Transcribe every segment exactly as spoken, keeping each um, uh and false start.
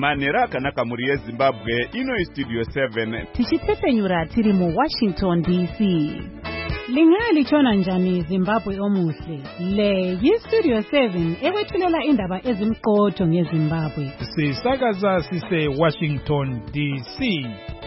Manera akanaka muri yeZimbabwe ino iStudio seven. Tichitepenyura tiri mu Washington D C. Lingali chona njani Zimbabwe omuhle. Le yiStudio seven ewethulela indaba ezimqotho ngeZimbabwe. Sisakaza sise Washington D C.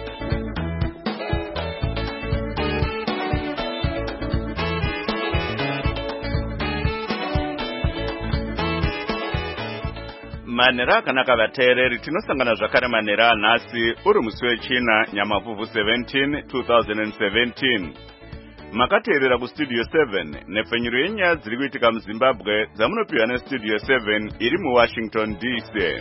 Manera akanaka vateereri tinosangana zvakare manera anhasi uri musi wechina Nyamavhuvhu seventeen twenty seventeen. Makateerera kuStudio seven nepfenyuro yenyaya dziri kuitika muZimbabwe dzamunopiwa neStudio seven iri muWashington D C.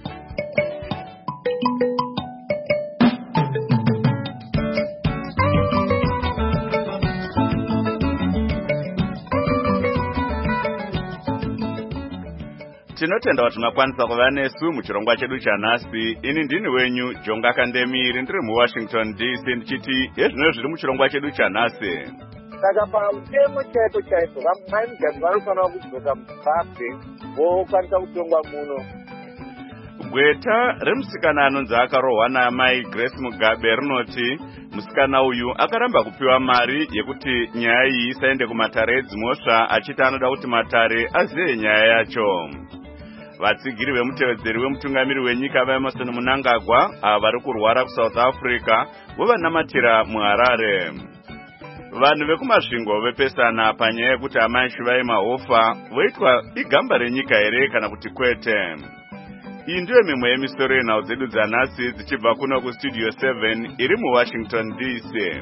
Tinotenda kuti makwanisa kuva nesu muchirongwa chedu chanhasi. Ini ndini wenyu Jonga Kandemiri ndiri muWashington D C ndichiti hezvino zviri muchirongwa chedu chanhasi. Saka pautemo chaipo chaipo vamai mugati vanofanira kudzoka muZimbabwe vokwanisa kutongwa muno. Gweta remusikana anonzi akarohwa naamai Grace Mugabe rinoti musikana uyu akaramba kupiwa mari yekuti nyaya iyi isaende kumatare edzimhosva achiti anoda kuti matare azive nyaya yacho. Vatsigiri vemutevedzeri wemutungamiri wenyika vaEmerson Mnangagwa ava vari kurwara kuSouth Africa vovanamatira muHarare. Vanhu vekumasvingo vepesana panyaya yekuti amai Shuvai Mahofa voitwa igamba renyika here kana kuti kwete. Iyi ndiyo mimwe yemisoro yenhau dzedu dzanhasi dzichibva kuno kuStudio seven iri muWashington D C.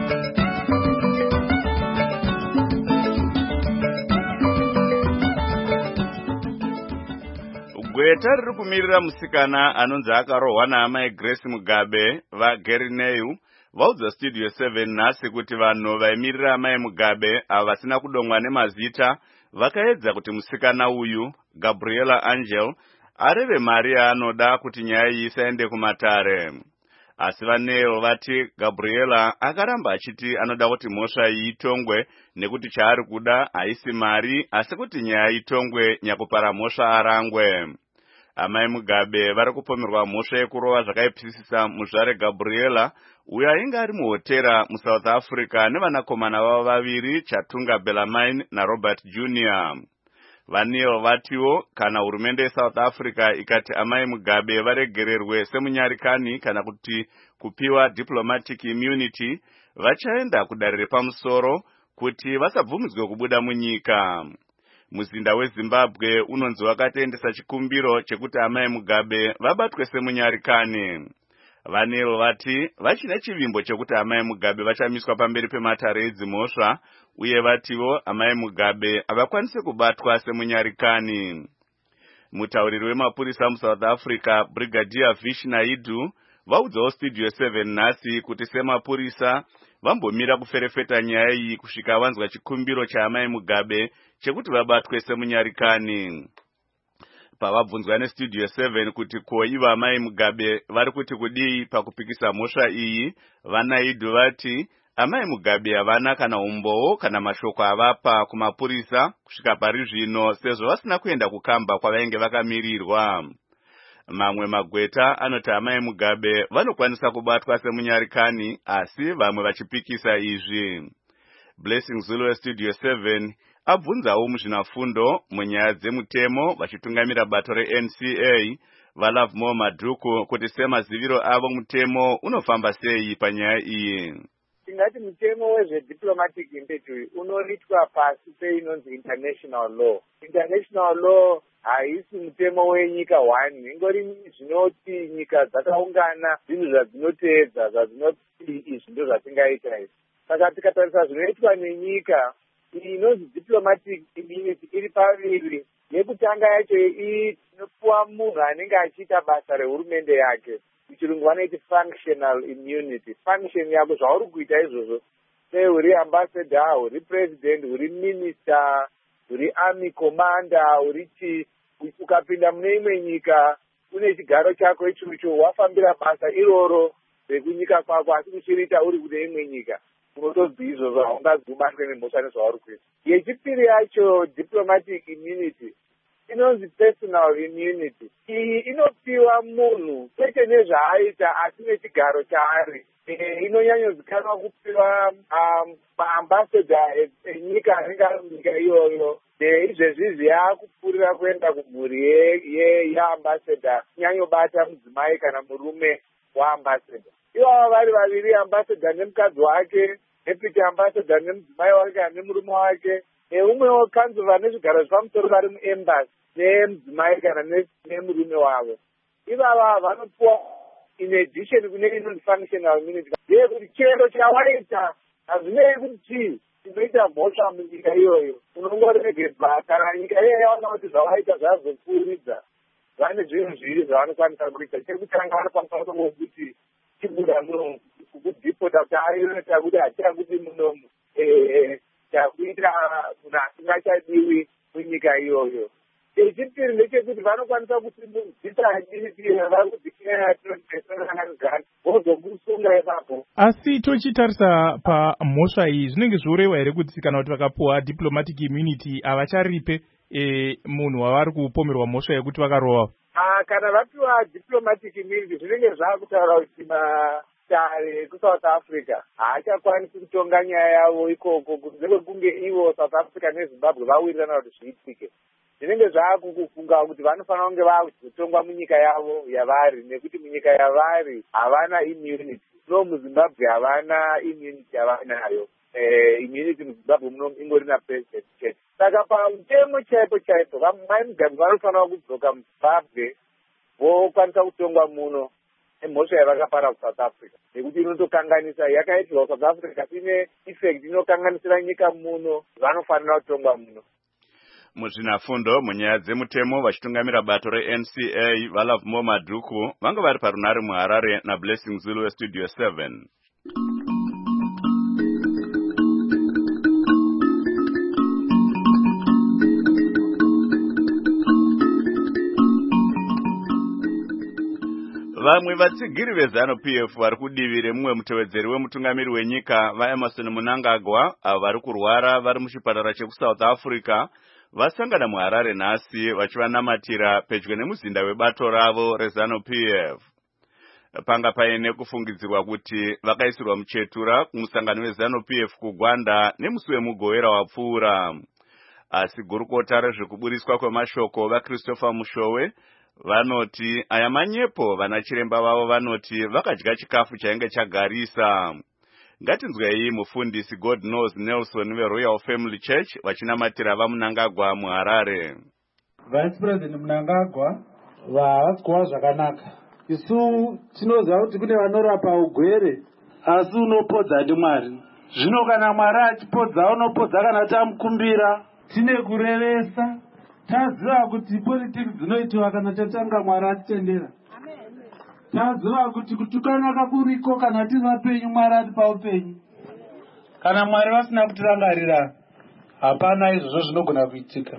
Gweta riri kumirira musikana anonzi akarohwa naamai Grace Mugabe vaGerineu vaudza Studio seven nhasi kuti vanhu vaimirira amai Mugabe ava vasina kudomwa nemazita vakaedza kuti musikana uyu Gabriela Angel areve mari yaanoda kuti nyaya iyi isaende kumatare. Asi vaNeil vati Gabriela akaramba achiti anoda kuti mhosva iyi itongwe nekuti chaari kuda haisi mari asi kuti nyaya itongwe nyakupara mhosva arangwe. Amai Mugabe vari kupomerwa mhosva yekurova zvakaipisisa muzvare Gabriela uyo ainge ari muhotera muSouth Africa nevanakomana vavo vaviri Chatunga Bellarmine naRobert Junior. VaNeil vatiwo kana hurumende yeSouth Africa ikati amai Mugabe varegererwe semunyarikani kana kuti kupiwa diplomatic immunity vachaenda kudarire pamusoro kuti vasabvumidzwe kubuda munyika. Muzinda weZimbabwe unonzi wakateendesa chikumbiro chekuti amai Mugabe vabatwe semunyarikani. VaNeil vati vachine chivimbo chekuti amai Mugabe vachamiswa pamberi pematare edzimhosva uye vatiwo amai Mugabe havakwanisi kubatwa semunyarikani. Mutauriri wemapurisa muSouth Africa Brigadier Vish Naidu vaudzawo Studio seven nhasi kuti semapurisa vambomira kuferefeta nyaya iyi kusvika vanzwa chikumbiro chaamai Mugabe chekuti vabatwe semunyarikani. Pavabvunzwa neStudio seven kuti ko ivo amai Mugabe vari kuti kudii pakupikisa mhosva iyi, vaNaidu vati amai Mugabe havana kana umbowo kana mashoko avapa kumapurisa kusvika pari zvino sezvo vasina kuenda kukamba kwavainge vakamirirwa. Mamwe magweta anoti amai Mugabe vanokwanisa kubatwa semunyarikani asi vamwe vachipikisa izvi. Blessing Zulu weStudio seven abvunzawo muzvinafundo munyaya dzemutemo vachitungamira bato reN C A vaLovemore Madhuku kuti semaziviro avo mutemo unofamba sei panyaya iyi. Tingati mutemo wezvediplomatic immunity unoitwa pasi peinonzi international law. International law haisi mutemo wenyika one, ingori zvinoti nyika dzakaungana zvinhu zvadzinoteedza zvadzinoti izvi ndo zvatingaita izvi. Saka tikatarisa zvinoitwa nenyika inonzi diplomatic immunity iri paviri, yekutanga yacho inopuwa munhu anenge achiita basa rehurumende yake, muchirungu vanoiti functional immunity. Function yako zvauri kuita izvozvo, sei uri ambassador, uri president, uri minister, uri army commander, uri chi, ukapinda mune imwe nyika une chigaro chako ichocho wafambira basa iroro rekunyika kwako asi kuchiriita uri kune imwe nyika, unotobva izvozvo haungazobatwe nemhosva nezvauri kuita. Yechipiri yacho diplomatic immunity inonzi personal immunity. Iyi inopiwa munhu kwete nezvaaita asi nechigaro chaari. Inonyanyozikanwa kupiwa maambassador enyika anenge ari munyika iyoyo. Izvezvizi yaakupfuurira kuenda kumhuri yeambassador kunyanyobata mudzimai kana murume waambassador. Ivava vari vaviri, ambassador nemukadzi wake, deputy ambassador nemudzimai wake kana nemurume wake, neumwewo kanzova nezvigaro zvepamusoro vari muembassy nemudzimai kana nemurume wavo. Ivava vanopiwa in addition kune inonzi functional immunity. Yekuti chero chawaita hazvinei kuti chii chinoita mhosva munyika iyoyo unongorege kana nyika iyoyo yaona kuti zvawaita zvazopfuuridza vane zvinhu zviri zvavanokwanisa kuita. Chekutanga vanokwanisa kuti chibuda munomu kudhipota kuti arinoita kuti hatira kuti munomu chakuita munhu asingachadiwi munyika iyoyo. Chechipiri ndechekuti vanokwanisa kuti mudzitadiriira vari kudzikira tinogani vozomusunga ipapo. Asi tochitarisa pamhosva iyi zvinenge zvoreva here kuti kana kuti vakapuwa diplomatic immunity havacharipe e, munhu wavari kupomerwa mhosva yekuti vakarova? Ah, kana vapiwa diplomatic immunity zvinenge zvakutaura kuti matare kuSouth Africa haachakwanisi kutonga nyaya yavo ikoko kunze kwekunge ivo South Africa neZimbabwe vawirirana kuti zviitike. Zvinenge zvaakukufunga kuti vanofanira kunge vakutongwa munyika yavo yavari, nekuti munyika yavari havana immunity. No, muZimbabwe havana immunity yavanayo. Eh, immunity muZimbabwe muno ingori na president chete. Saka pamutemo chaipo chaipo vamai mugambwe vanofanira kudzoka muZimbabwe vokwanisa kutongwa muno nemhosva yavakapara kuSouth Africa, nekuti inotokanganisa yakaitirwa South Africa ine effect inokanganisira nyika muno, vanofanira kutongwa muno. Muzvinafundo munyaya dzemutemo vachitungamira bato reN C A Valavmo Madhuku vanga vari parunare muHarare naBlessing Zulu weStudio seven. Vamwe vatsigiri veZanu P F vari kudivire mumwe mutevedzeri wemutungamiri wenyika vaEmerson Mnangagwa avo vari kurwara vari muchipatara chekuSouth Africa vasangana muHarare nhasi vachivanamatira pedyo nemuzinda webato ravo reZanu P F. Panga paine kufungidzirwa kuti vakaisirwa muchetura kumusangano weZanu P F kuGwanda nemusi wemugowera wapfuura. Asi gurukota rezvekuburiswa kwemashoko vaChristopher Mushowe vanoti aya manyepo vanachiremba vavo vanoti vakadya chikafu chainge chagarisa. Ngatinzwei mufundisi God Knows Nelson veRoyal Family Church vachinamatira vaMnangagwa muHarare. Vice President Mnangagwa vaadzwa zvakanaka. Isu tinoziva kuti kune vanorapa ugwere asi unopodza ndiMwari. Zvino kana Mwari achipodza unopodza kana tamukumbira. Tine kurevesa. Taziva kuti politics dzinoitwa kana tatanga Mwari atitendera. Taziva kuti kutukanaka kuriko kana tiri vapenyu Mwari atipa upenyu. Kana Mwari vasina kutirangarira hapana izvozvo zvinogona kuitika.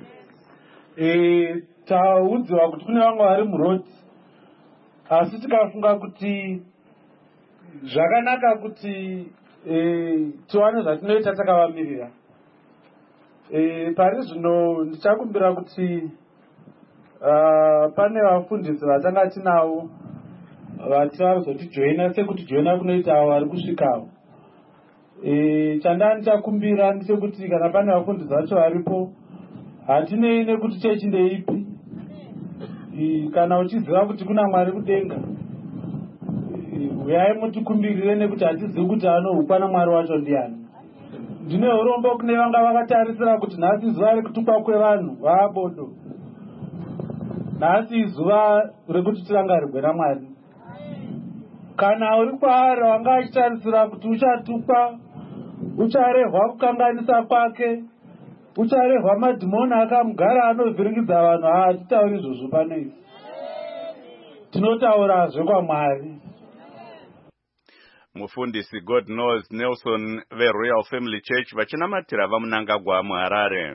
E, taudziwa kuti kune vamwe vari murodzi asi tikafunga kuti zvakanaka kuti e, tiwane zvatinoita takavamirira. E, pari zvino ndichakumbira kuti uh, pane vafundisi vatanga tinavo vati varizotijoina sekutijoina kunoita avo vari kusvikawo. E, chandanga ndichakumbira ndechekuti kana pane vafundisi vacho varipo hatinei nekuti chechi ndeipi. E, kana uchiziva kuti kuna Mwari kudenga uyai mutikumbirire nekuti hatizivi kuti anohukwa naMwari wacho ndiani. Ndine urombo kune vanga vakatarisira kuti nhasi zuva rekutukwa kwevanhu vaabodo. Nhasi zuva rekuti tirangarirwe naMwari. Kana uri kwaari wanga achitarisira kuti uchatukwa, ucharehwa kukanganisa kwake, ucharehwa madhimoni akamugara anovhiringidza vanhu, hatitauri izvozvo pano izvi. Tinotaurazve kwaMwari. Mufundisi God Knows Nelson veRoyal Family Church vachinamatira vaMnangagwa muHarare.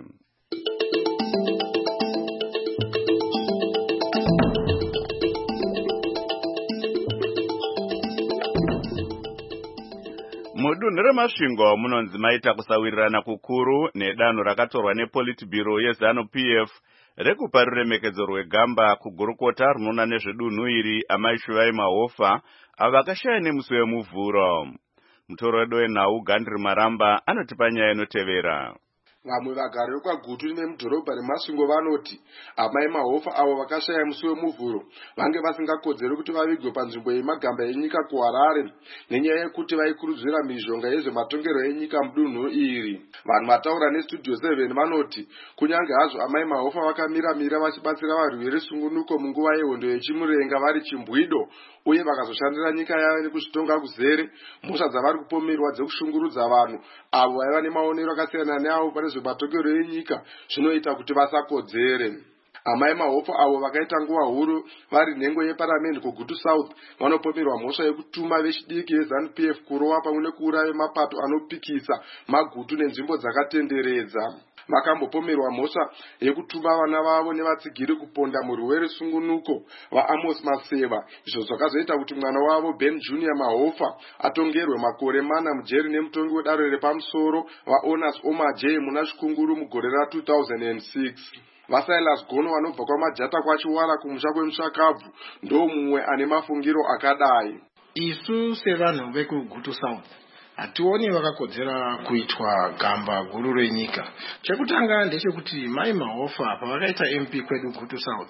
Mudunhu remasvingo munonzi maita kusawirirana kukuru nedanho rakatorwa nePolitburo yeZanu P F rekupa ruremekedzo rwegamba kugurukota runoona nezvedunhu iri amai Shuvai Mahofa ava vakashaya nemusi wemuvhuro. Mutoro wedu wenhau Gandri Maramba anotipa nyaya inotevera. Vamwe vagari vekwaGutu nemudhorobha reMasvingo vanoti amai Mahofa avo vakashaya musi wemuvhuro vange vasingakodzeri kuti vavigwe panzvimbo yemagamba enyika kuHarare nenyaya yekuti vaikurudzira mhizhonga yezvematongero enyika mudunhu iri. Vanhu vataura neStudio seven vanoti kunyange hazvo amai Mahofa vakamira-mira vachibatsira varwi verusungunuko munguva yehondo yechimurenga vari chimbwido uye vakazoshandira nyika yavo nekuzvitonga kuzere, mhosva dzavari kupomerwa dzekushungurudza vanhu avo vaiva nemaonero akasiyana neavo pane zvematongero enyika zvinoita kuti vasakodzere. Amai Mahofa avo vakaita nguva huru vari nhengo yeparamende kuGutu South vanopomerwa mhosva yekutuma vechidiki veZANU P F kurova pamwe nekuuraya mapato anopikisa magutu nenzvimbo dzakatenderedza. Vakambopomerwa mhosva yekutuma vana vavo nevatsigiri kuponda murwi werusungunuko vaAmos Maseva, izvo zvakazoita kuti mwana wavo Ben Junior Mahofa atongerwe makore mana mujeri nemutongi wedare repamusoro vaOnas Omaje muna Chikunguru mugore ra two thousand six. VaSilas Gono vanobva kwaMajata kwaChiwara kumusha kweMusakabvu ndo mumwe ane mafungiro akadai. Isu sevanhu vekuGutu South hationi vakakodzera kuitwa gamba guru renyika. Chekutanga ndechekuti mai Mahofa pavakaita M P kwedu Gutu South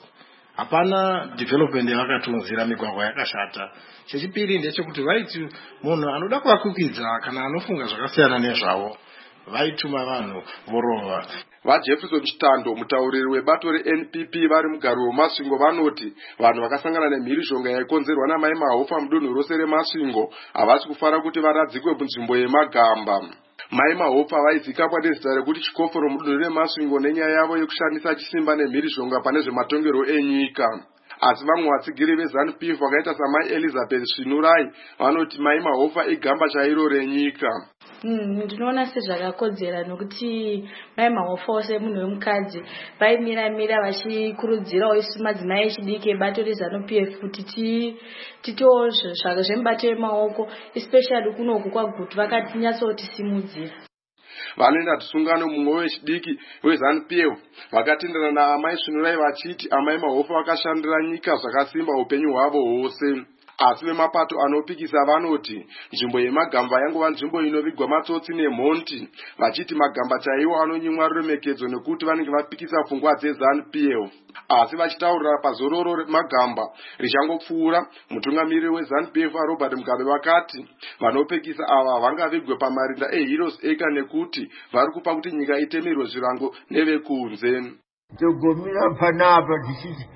hapana development yavakatunzira migwagwa yakashata. Chechipiri ndechekuti vaiti munhu anoda kuvakwikidza kana anofunga zvakasiyana nezvavo vaituma vanhu vorova. VaJefferson Chitando mutauriri webato reN P P vari mugaro weMasvingo vanoti vanhu vakasangana nemhirizhonga yaikonzerwa namai Mahofa mudunhu rose reMasvingo havasi kufara kuti varadzikwe munzvimbo yemagamba. Mai Mahofa vaizikapwa nezita rekuti chikoforo mudunhu reMasvingo nenyaya yavo yekushandisa chisimba nemhirizhonga pane zvematongero enyika. Asi vamwe vatsigiri veZANU P F vakaita samai Elizabeth Svinurai vanoti mai Mahofa igamba chairo renyika. Ndinoona sezvakakodzera nokuti mai Mahofa ose munhu wemukadzi vaimira-mira vachikurudzirawo isu madzimai echidiki ebato reZANU P F kuti titewo zvake zvemubato wemaoko especially kunoku kwaGutu vakatinyatsootisimudzira. Vanoenda tusungano mumwe wechidiki weZANU P F vakatenderana naamai Svinurai vachiti amai Mahofa vakashandira nyika zvakasimba upenyu hwavo hwose. Asi vemapato anopikisa vanoti nzvimbo yemagamba yangova nzvimbo inovigwa matsotsi nemhonti, vachiti magamba chaiwo anonyimwa ruremekedzo nekuti vanenge vapikisa pfungwa dzeZANU P F. Asi vachitaurira pazororo remagamba richangopfuura, mutungamiriri weZANU P F Robert Mugabe vakati vanopikisa ava vangavigwe pamarinda eHeroes Acre nekuti vari kupa kuti nyika itemerwe zvirango nevekunze. Togomira panapa tichiti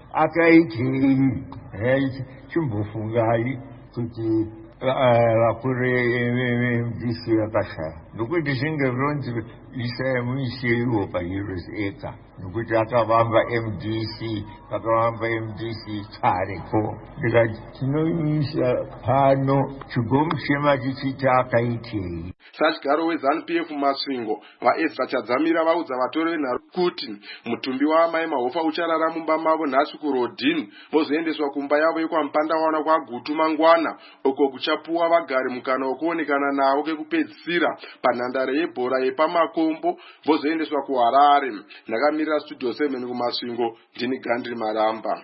akaitei chimbofungai kuti vakuru M D C vakashaya nokuti zvinge vironzi isai muiseiwo paHeroes Acre nokuti akavamba M D C vakavamba M D C karepo. Ndikati tinoisa pano chigomu chema tichiti akaitei. Sachigaro weZANU P F Masvingo vaEzra Chadzamira vaudza vatori venharo kuti mutumbi waamai Mahofa ucharara mumba mavo nhasi kuRodini vozoendeswa kumba yavo yekwaMupandawana kwaGutu mangwana uko kuchapuwa vagari mukana wekuonekana navo kekupedzisira panhandare yebhora yepamakombo vozoendeswa kuHarare. Ndakamirira Studio seven kuMasvingo, ndini Gandri Maramba.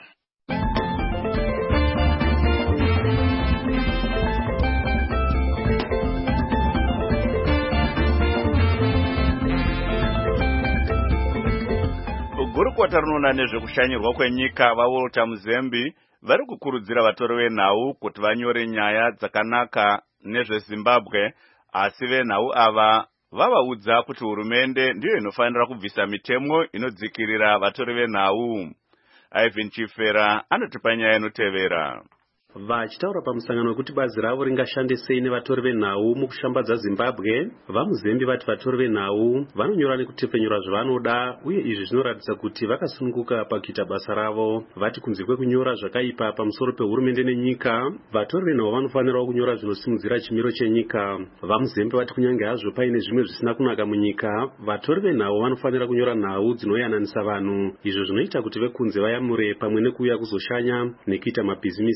Gurukota rinoona nezvekushanyirwa kwenyika vaWalter Muzembi vari kukurudzira vatori venhau kuti vanyore nyaya dzakanaka nezveZimbabwe, asi venhau ava vavaudza kuti hurumende ndiyo inofanira kubvisa mitemo inodzikirira vatori venhau. Ivan Chifera anotipa nyaya inotevera. Vachitaura pamusangano wekuti bazi ravo ringashande sei nevatori venhau mukushambadza Zimbabwe, vaMuzembi vati vatori venhau vanonyora nekutepfenyura zvavanoda uye izvi zvinoratidza kuti vakasununguka pakuita basa ravo. Vati kunze kwekunyora zvakaipa pamusoro pehurumende nenyika, vatori venhau vanofanirawo kunyora zvinosimudzira chimiro chenyika. VaMuzembi vati kunyange hazvo paine zvimwe zvisina kunaka munyika, vatori venhau vanofanira kunyora nhau dzinoyananisa vanhu. Izvo zvinoita kuti vekunze vayamure pamwe nekuuya kuzoshanya nekuita mabhizimisi muno.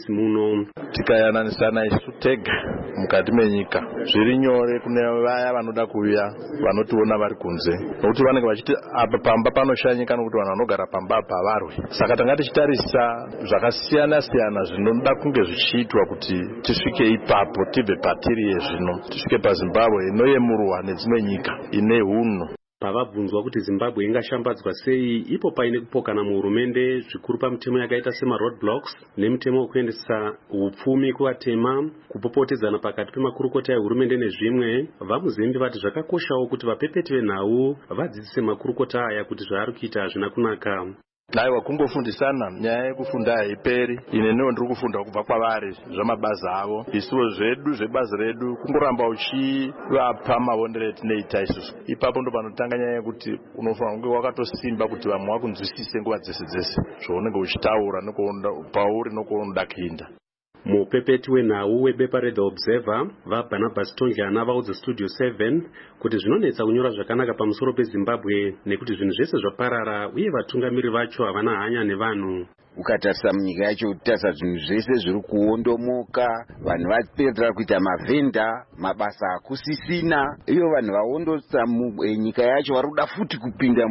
zvino. Tikayananisana isu tega mukati menyika zviri nyore kune vaya vanoda kuuya vanotiona vari kunze, nokuti vanenge vachiti apa pamba panoshanyika nokuti vanhu vanogara pamba apa havarwi. Saka tanga tichitarisa zvakasiyana siyana zvinoda kunge zvichiitwa kuti tisvike ipapo, tibve patiri zvino tisvike paZimbabwe inoyemurwa nedzimwe nyika ine hunhu. Pavabvunzwa kuti Zimbabwe ingashambadzwa sei, ipo paine kupokana muhurumende zvikuru pamitemo yakaita sema roadblocks nemitemo wekuendesa upfumi kuvatema, kupopotedzana pakati pemakurukota ehurumende nezvimwe. VaMuzembe vati zvakakoshawo kuti vapepeti venhau vadzidzise makurukota aya kuti zvaari kuita hazvina kunaka. Aiwa, kungofundisana nyaya yekufunda haiperi. Ine ndiwo ndiri kufunda kubva kwavari zvamabazi avo. Isuwo zvedu zvebazi redu kungoramba uchivapa maonero etinoita isusu. Ipapo ndo panotanga nyaya yekuti unofanira kunge wakatosimba kuti vamwe vakunzwisise nguva dzese dzese zvaunenge uchitaura pauri nokuonoda kuinda. Mupepeti wenhau webepa reThe Observer vaBarnabas Tonjana vaudza Studio seven kuti zvinonetsa kunyora zvakanaka pamusoro peZimbabwe nekuti zvinhu zvese zvaparara uye vatungamiri vacho havana hanya nevanhu. Ukatarisa munyika yacho utarisa zvinhu zvese zviri kuondomoka, vanhu vapedzera kuita mavhenda, mabasa akusisina, iyo vanhu vaondosa nyika yacho varikuda futi kupinda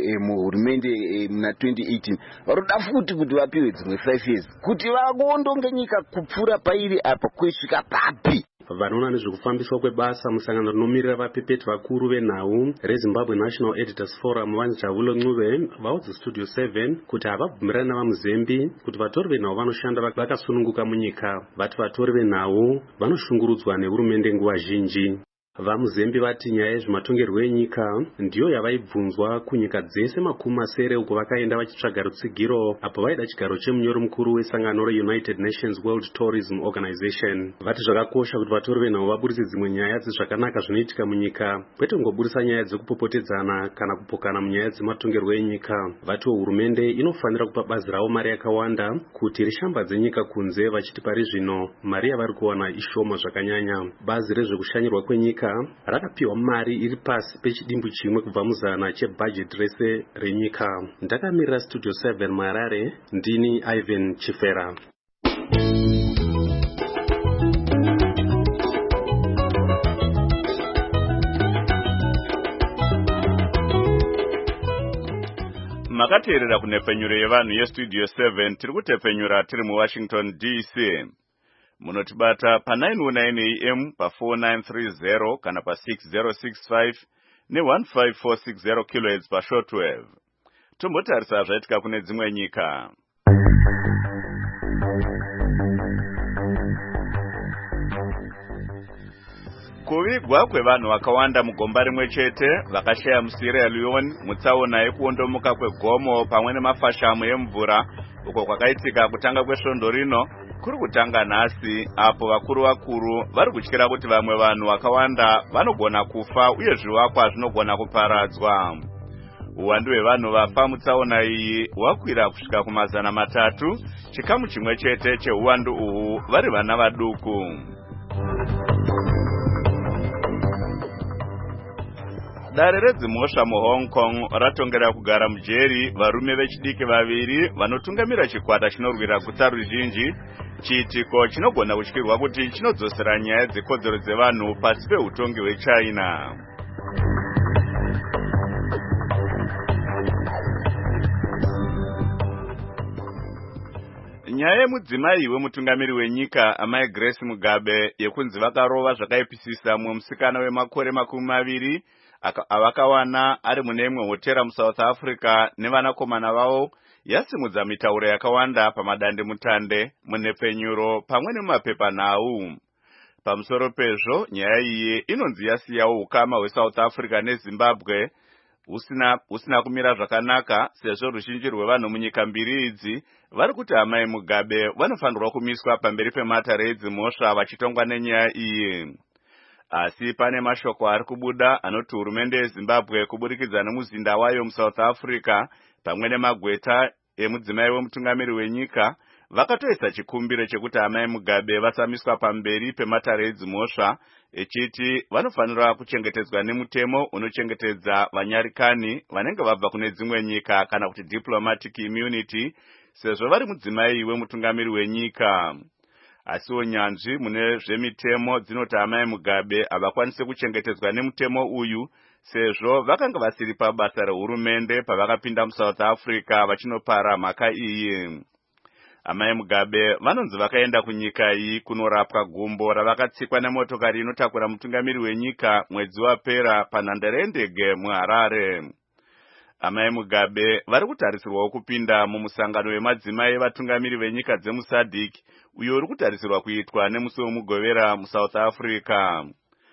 muhurumende muna twenty eighteen, varikuda futi kuti vapiwe dzimwe five years kuti vaondonge nyika kupfuura pairi apa kwesvika papi. Vanoona nezvekufambiswa kwebasa musangano rinomirira vapepeti vakuru venhau reZimbabwe National Editors Forum vanzi Javulo Ncube vaudza Studio seven kuti havabvumirani navaMuzembe kuti vatori venhau vanoshanda vakasununguka munyika. Vati vatori venhau vanoshungurudzwa nehurumende nguva zhinji. VaMuzembe vati nyaya yezvematongerwo enyika ndiyo yavaibvunzwa kunyika dzese makumi masere uko vakaenda vachitsvaga rutsigiro apo vaida chigaro chemunyori mukuru wesangano reUnited Nations World Tourism Organization. Vati zvakakosha kuti vatori venhau vaburitse dzimwe nyaya dzezvakanaka zvinoitika munyika, kwete kungoburisa nyaya dzekupopotedzana kana kupokana munyaya dzematongerwo enyika. Vatiwo hurumende inofanira kupa bazi ravo mari yakawanda kuti rishambadze nyika kunze, vachiti pari zvino mari yavari kuwana ishoma zvakanyanya. Bazi rezvekushanyirwa kwenyika rakapiwa mari iri pasi pechidimbu chimwe kubva muzana chebudget rese renyika. Ndakamirira Studio seven muHarare, ndini Ivan Chifera. Makateerera kunepfenyuro yevanhu yeStudio seven tiri kutepfenyura tiri muWashington D C. Munotibata pa nine oh nine A M pa four nine three zero kana pa six zero six five ne one five four six zero kilohertz pa shortwave. Tombotarisa zvaitika kune dzimwe nyika. Kuvigwa kwevanhu vakawanda mugomba rimwe chete vakashaya muSierra Leone mutsaona yekuondomoka kwegomo pamwe nemafashamu emvura uko kwakaitika kutanga kwesvondo rino kuri kutanga nhasi, apo vakuru vakuru vari kutyira kuti vamwe vanhu vakawanda vanogona kufa uye zvivakwa zvinogona kuparadzwa. Uwandu hwevanhu vafa mutsaona iyi hwakwira kusvika kumazana matatu, chikamu chimwe chete cheuwandu uhu vari vana vaduku. Dare redzimhosva muHong Kong ratongera kugara mujeri varume vechidiki vaviri vanotungamira chikwata chinorwira guta ruzhinji, chiitiko chinogona kutyirwa kuti chinodzosera nyaya dzekodzero dzevanhu pasi peutongi hweChina. Nyaya yemudzimai wemutungamiri wenyika amai Grace Mugabe yekunzi vakarova zvakaipisisa mumwe musikana wemakore makumi maviri avakawana ari mune imwe hotera muSouth Africa nevanakomana vavo yasimudza mitauro yakawanda pamadandemutande, munepfenyuro pamwe nemapepanhau. Pamusoro pezvo, nyaya iyi inonzi yasiyawo ukama hweSouth Africa neZimbabwe usina usina kumira zvakanaka, sezvo ruzhinji rwevanhu munyika mbiri idzi vari kuti amai Mugabe vanofanirwa kumiswa pamberi pematare edzimhosva vachitongwa nenyaya iyi. Asi pane mashoko ari kubuda anoti hurumende yeZimbabwe kuburikidza nemuzinda wayo muSouth Africa pamwe nemagweta emudzimai wemutungamiri wenyika vakatoisa chikumbiro chekuti amai Mugabe vasamiswa pamberi pematare edzimhosva, echiti vanofanira kuchengetedzwa nemutemo unochengetedza vanyarikani vanenge vabva kune dzimwe nyika kana kuti diplomatic immunity, sezvo vari mudzimai wemutungamiri wenyika. asiwo nyanzvi mune zvemitemo dzinoti amai Mugabe havakwanise kuchengetedzwa nemutemo uyu sezvo vakanga vasiri pabasa rehurumende pavakapinda muSouth Africa vachinopara mhaka iyi. Amai Mugabe vanonzi vakaenda kunyika iyi kunorapwa gumbo ravakatsikwa nemotokari inotakura mutungamiri wenyika mwedzi wapera panhandare yendege muHarare. Amai Mugabe vari kutarisirwawo kupinda mumusangano wemadzimai evatungamiri venyika dzemuSADC uyo uri kutarisirwa kuitwa nemusi wemugovera muSouth Africa.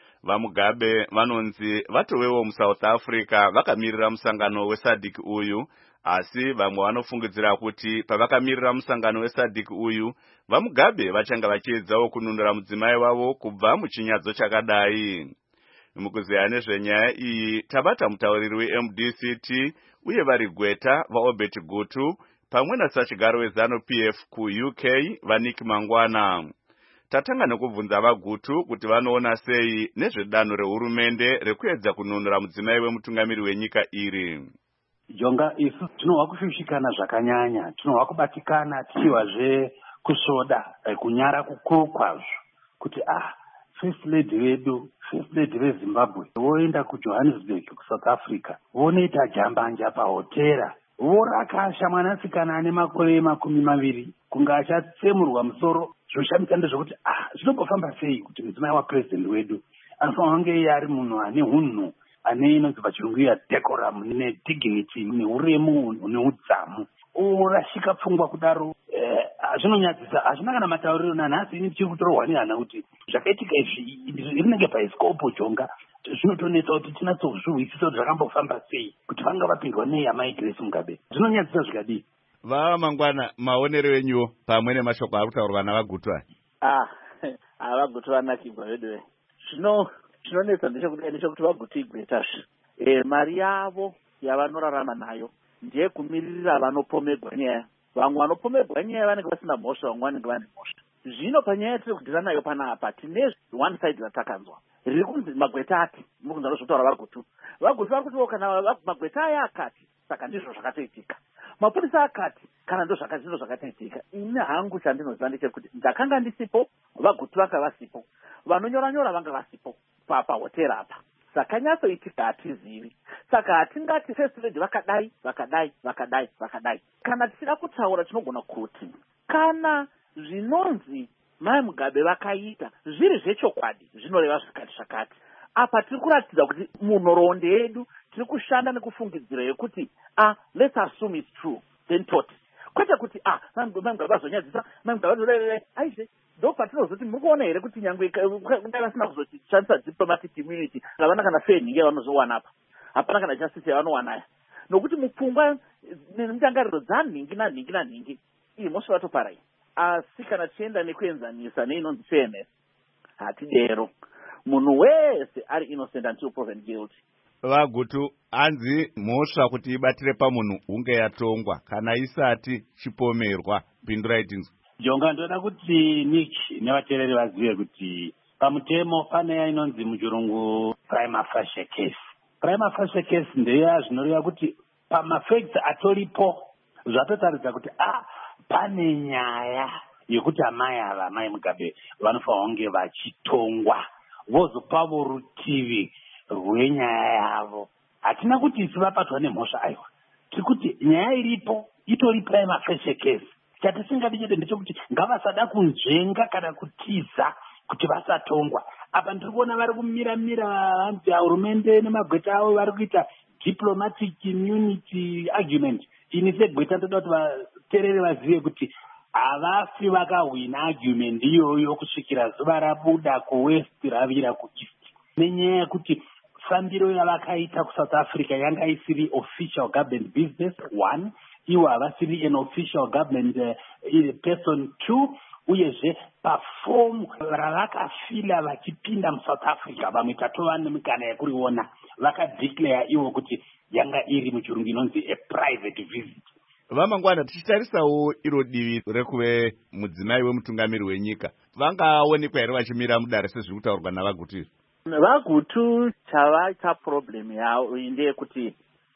VaMugabe vanonzi vatowewo muSouth Africa vakamirira musangano weSADC uyu, asi vamwe vanofungidzira kuti pavakamirira musangano weSADC uyu VaMugabe vachanga vachiedzawo kununura mudzimai wavo kubva muchinyadzo chakadai. Mukuziya nezvenyaya iyi tabata mutauriri weM D C T uye vari Gweta vaObert Gutu pamwe nasachigaro wezano P F kuU K vaNick Mangwana. Tatanga nekubvunza vaGutu kuti vanoona sei nezvedanho rehurumende rekuedza kununura mudzimai wemutungamiri wenyika iri. Jonga isu tinohwa kushushikana zvakanyanya, tinohwa kubatikana tichivazve kusoda kunyara kukuru kwazvo kuti ah First Lady wedu, First Lady weZimbabwe voenda kuJohannesburg kuSouth Africa vonoita jambanja pahotera vorakasha mwanasikana ane makore makumi maviri kunga achatsemurwa musoro. Zvoshamisa ndezvokuti ah zvinombofamba sei kuti mudzimai waPresident wedu anofanira kunge iye ari munhu ane hunhu ane inonzi pachirungu ya decorum nedignity neuremu neudzamu orashika pfungwa kudaro. Zvinonyadzisa hazvina kana matauriro nanhasi ini tichiri kutorwa nehana kuti zvakaitika izvi rinenge paiscope Jonga. Zvinotonetsa kuti tinatsozvihwisisa kuti zvakambofamba sei kuti vanga vapindwa nei amai Grace Mugabe. Zvinonyadzisa zvikadii. Vava Mangwana, maonero enyuwo pamwe nemashoko ari kutaurwa navaGutu aya? Ah, avaGutu vanakirwa vedu. Zvino chinonetsa ndechekuti ndechekuti vaGutu igwetasvi. Eh, mari yavo yavanorarama nayo ndiye kumiririra vanopomegwa nyaya. Vamwe vanopomegwa nyaya vanenge vasina mhosva, vamwe vanenge vane mhosva. Zvino panyaya tiri kudhira nayo panapa tine one side ratakanzwa. Riri kunzi Magweta ati, mukunzwa nezvotaura vaGutu. VaGutu vari kuti kana Magweta aya akati, saka ndizvo zvakatoitika. Mapurisa akati kana ndo zvakati ndo zvakatoitika. Ine hangu chandinoziva ndechekuti ndakanga ndisipo, vaGutu vanga vasipo, vanonyora nyora vanga vasipo papa hotera apa. Saka nyatsoitika hatizivi. Saka hatingati First Lady vakadai vakadai vakadai vakadai. Kana tichida kutaura tinogona kuti kana zvinonzi mai Mugabe vakaita zviri zvechokwadi zvinoreva zvikati zvakati. Apa tiri kuratidza kuti munhoroondo yedu tiri kushanda nekufungidzira yekuti ah let's assume it's true then tot. Kwete kuti ah mai Mugabe vazonyadzisa mai Mugabe vazorere aizve ndo patinozoti muri kuona here kuti nyangwe kudai vasina kuzochishandisa diplomatic immunity havana kana feni yavanozowana apa, hapana kana justice yavanowanaya nokuti mupfungwa nemutangariro dzaningi naningi naningi iyi mose vatoparai. Asi kana tichienda nekuenzanisa neinonzi fairness hatidero, munhu wese ari innocent until proven guilty. VaGutu, hanzi mhosva kuti ibatire pamunhu hunge yatongwa kana isati chipomerwa. Pindurai tinzwa. Jonga, ndoda kuti Nick nevateereri vazive kuti pamutemo pane inonzi muchirungu prima facie case. Prima facie case ndeya zvinoreva kuti pamafacts atoripo zvatotaridza kuti ah pane nyaya yekuti amai ava amai Mugabe vanofanira kunge vachitongwa vozopavo rutivi rwenyaya yavo. Hatina kuti isi vabatwa nemhosva aiwa, tiri kuti nyaya iripo itori prima facie case. Chatisingadi chete ndechekuti ngavasada kunzvenga kana kutiza kuti vasatongwa. Apa ndiri kuona vari kumira-mira vanzi hurumende nemagweta avo vari kuita diplomatic immunity argument. Ini segweta toda kuti vateereri vazive kuti havafi vakahwina argument iyoyo kusvikira zuva rabuda kuwest ravira kueast. Nenyaya yekuti fambiro yavakaita kuSouth Africa yanga isiri official government business one, iwo havasiri an official government uh, person two, uyezve pafomu ravakafila vachipinda muSouth Africa vamwe tatova nemikana yekuriona vakadeclare iwo kuti yanga iri muchirungu inonzi a private visit. Vamangwana, tichitarisawo iro divi rekuve mudzimai wemutungamiri wenyika, vangaonekwa here vachimira mudare sezviri kutaurwa navaGutu? VaGutu chava chaproblem yavo ndeyekuti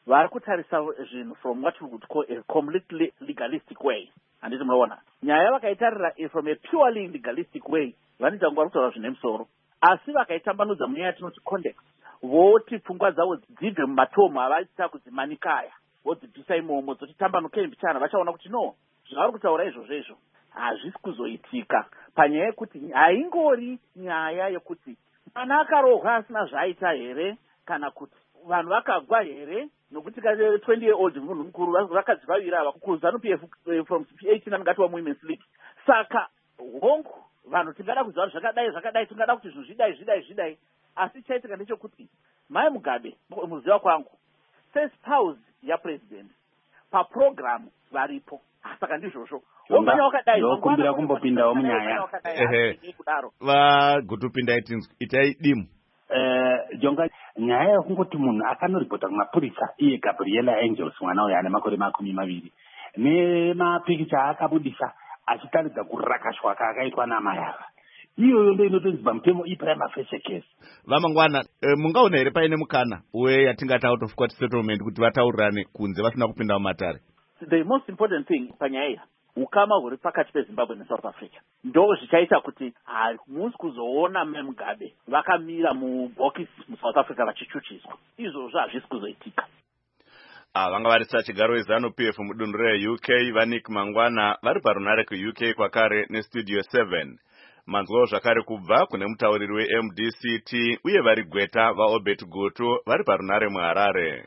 vari kutarisa zvinhu from what we would call a completely legalistic way. Handiti munoona nyaya vakaitarira from a purely legalistic way vanoita nguva kutaura zvine musoro, asi vakaitambanudza munyaya yatinoti context, voti pfungwa dzavo dzibve mumatomo avaita kudzimanikaya vodzibvisa imomo dzotitambanukei mbichana, vachaona kuti no zvavari kutaura izvozvo izvo hazvisi kuzoitika, panyaya yekuti haingori nyaya yekuti mwana akarohwa asina zvaaita here kana kuti vanhu vakagwa here, nokuti twenty year old munhu mukuru vakadzivavira ava kukuruza P F from eighteen angati wa Women's League. Saka hongu vanhu tingada kuziva zvakadai zvakadai, tingada kuti zvinhu zvidai zvidai zvidai, asi chaitika ndechekuti Mai Mugabe muziva kwangu sespouse yapresident paprogramu varipo. Saka ndizvozvo ndokumbira kumbopindawo munyaya vagutupinda itai dimu jonga nyaya yekungoti munhu akanoripota kumapurisa iye Gabriela Angels mwana uyo ane makore makumi maviri nemapikicha akabudisa achitaridza kurakashwa kaakaitwa namai ava, iyoyo ndo inotonzi pamutemo iprime facie case. Vamangwana mungaona here paine mukana we yatingati out of court settlement kuti vataurirane kunze vasina kupinda mumatare? The most important thing panyaya iyi ukama huri pakati peZimbabwe neSouth Africa ndo zvichaita kuti hamusi kuzoona Mai Mugabe vakamira mubhokisi muSouth Africa vachichuchiswa. Izvozvo hazvisi kuzoitika. Ah, vanga varisa chigaro izano P F mudunhu reU K Vanik Mangwana vari parunare kuU K kwakare nestudio seven. Manzwawo zvakare kubva kune mutauriri weM D C T uye vari gweta vaObert Gutu vari parunare muHarare.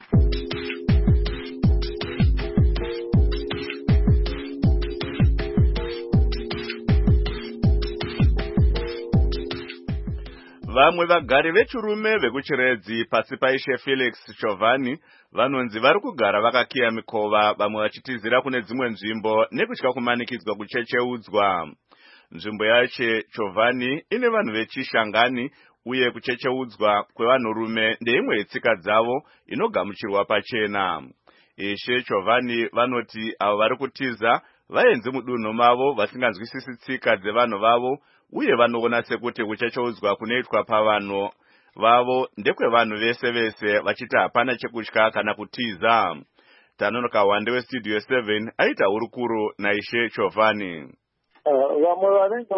Vamwe vagari vechirume vekuchiredzi pasi paishe Felix Chovani vanonzi vari kugara vakakiya mikova, vamwe vachitizira kune dzimwe nzvimbo nekutya kumanikidzwa kuchecheudzwa. Nzvimbo yache Chovani ine vanhu vechishangani uye kuchecheudzwa kwevanhurume ndeimwe yetsika dzavo inogamuchirwa pachena. Ishe Chovani vanoti avo vari kutiza vaenzi mudunhu mavo vasinganzwisisi tsika dzevanhu vavo uye vanoona sekuti kuchecheudzwa kunoitwa pavanhu vavo ndekwevanhu vese vese vachiti hapana chekutya kana kutiza. Tanonoka Wande westudio seven aita hurukuro naishe Chovani. Vamwe vanenge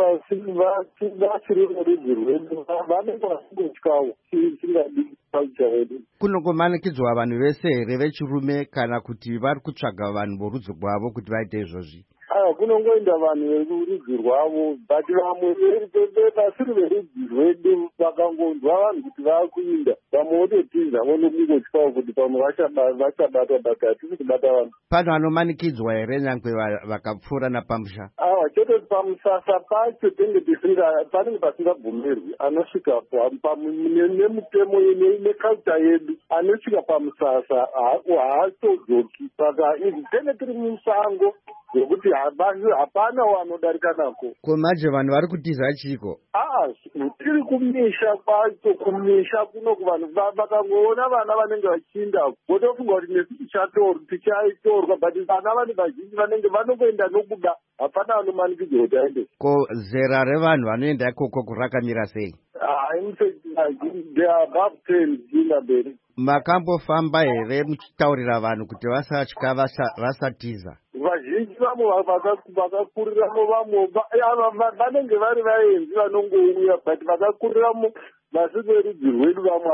vasiri verudzi rwedu vanenge vasingotyawo tingadi culture yedu. Kunongomanikidzwa vanhu vese here vechirume kana kuti vari kutsvaga vanhu vorudzi rwavo kuti vaite izvozvi? Kunongoenda vanhu verudzi rwavo, but vamwe vasiri verudzi rwedu vakangonzwa vanhu kuti vakuinda vamwe vototiza vonongotyawo kuti pamwe vachabatwa bata hatisi kubata vanhu. Pano vanomanikidzwa here nyangwe vakapfuura napamusha? Awa chototi pamusasa pacho tenge tisinga panenge pasingabvumirwi anosvikapo nemutemo neculture yedu anosvika pamusasa haatodzoki. Saka izvi tenge tiri musango zvokuti hapana wanodarika nako. Ko manje vanhu vari kutiza chiko? Ah, tiri kumisha kwacho, kumisha kuno kuvanhu vakangoona vana vanenge vachiinda votofunga kuti nesu tichaitorwa, but vana vanhu vazhinji vanenge vanongoenda nokuda, hapana vanomanikidzwa kuti aende. Ko zera revanhu vanoenda ikoko kurakamira sei? Ah, in fact, they are above ten ina mberi. Makambofamba here muchitaurira vanhu kuti vasatya vasatiza? Vazhinji vamwe vakakuriramo vamwe vanenge vari vaenzi vanongouya, but vakakuriramo vasi verudzi rwedu vamwe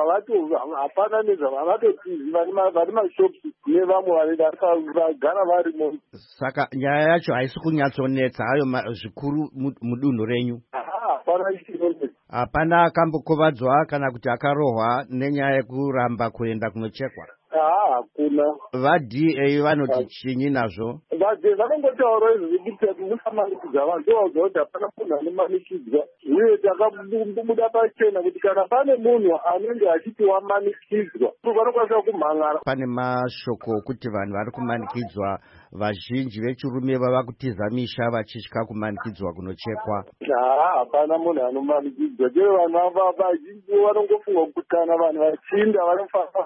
hapana nezvavatotizi vari mashops nevamwe vagara varimo. Saka nyaya yacho haisi kunyatsonetsa hayo zvikuru mudunhu renyu? Hapana chinonetsa. Hapana akambokovadzwa kana kuti akarohwa nenyaya yekuramba kuenda kunochekwa? Hakuna. Va-D A vanoti chinyi nazvo? Va-D A vanongotaura izvi kuti musamanikidzwa vanhu, ndovaudza kuti hapana munhu anomanikidzwa, uye takabuda pachena kuti kana pane munhu anenge achiti wamanikidzwa vanokwanisa kumhangara. Pane mashoko okuti vanhu vari kumanikidzwa, vazhinji vechirume vava kutiza misha vachitya kumanikidzwa kunochekwa. Hapana munhu anomanikidzwa, chero vanhu vazhinji vanongofunga kuti kana vanhu vachinda vanofanira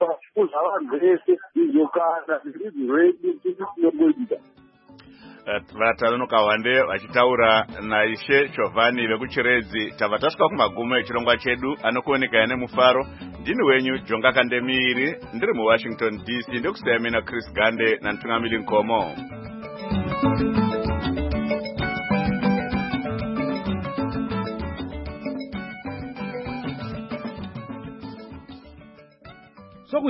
vachikuza vanhu vese izvo kana zvirudzi rwedu tinogoita. vatanonoka wande vachitaura naishe Chovani vekuchiredzi. Tabva tasvika kumagumo echirongwa chedu anokuoneka nemufaro. Ndini wenyu Jonga Kandemiri, ndiri muWashington D C, ndokusiyamina Chris Gande nantungamiri Nkomo.